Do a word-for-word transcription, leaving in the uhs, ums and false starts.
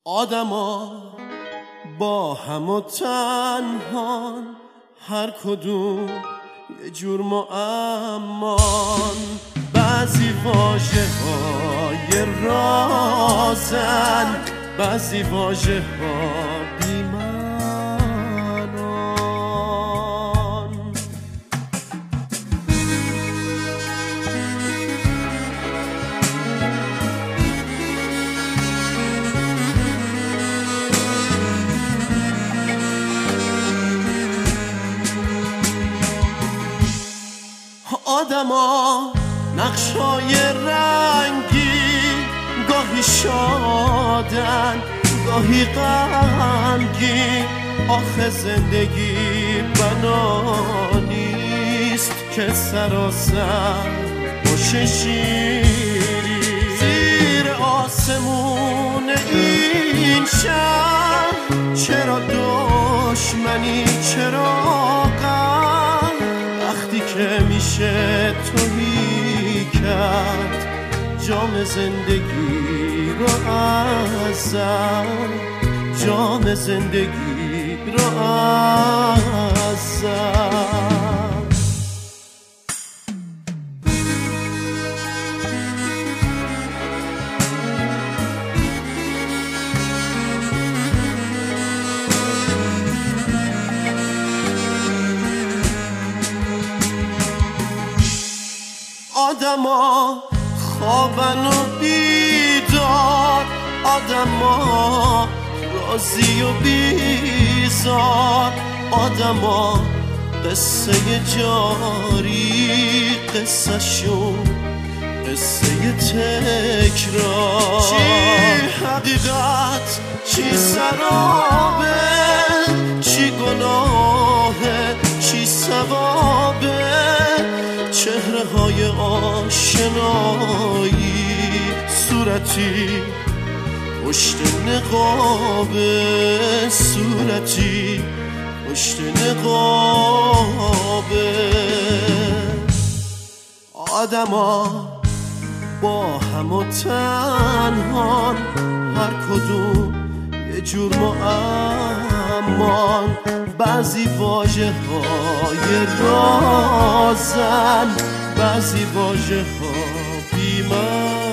آدما با هم و تنهان، هر کدوم یه جور معمان. بعضی واژه های رازن، بعضی واژه ها بی‌معنان. آدما نقشای رنگی، گاهی شادن گاهی غمگین. آخه زندگی بنا نیست که سراسر باشه شیری. زیر آسمون این شهر چرا دشمنی، چرا غم؟ وقتی که میشه تویی کرد جام زندگی رو ازم، جام زندگی رو ازم. آدما خوابن و بیدار، آدما راضی و بیزار. آدما قصه جاری، قصه شون قصه تکرار. چی حقیقت چی سرابه، چی گناهه چی ثوابه. چهره های آشنایی، صورتی پشت نقابه، صورتی پشت نقابه. آدما با هم و تنهان، هر کدوم یه جور معمان. بعضی واژه های رازن، بعضی واژه ها بی‌معنی.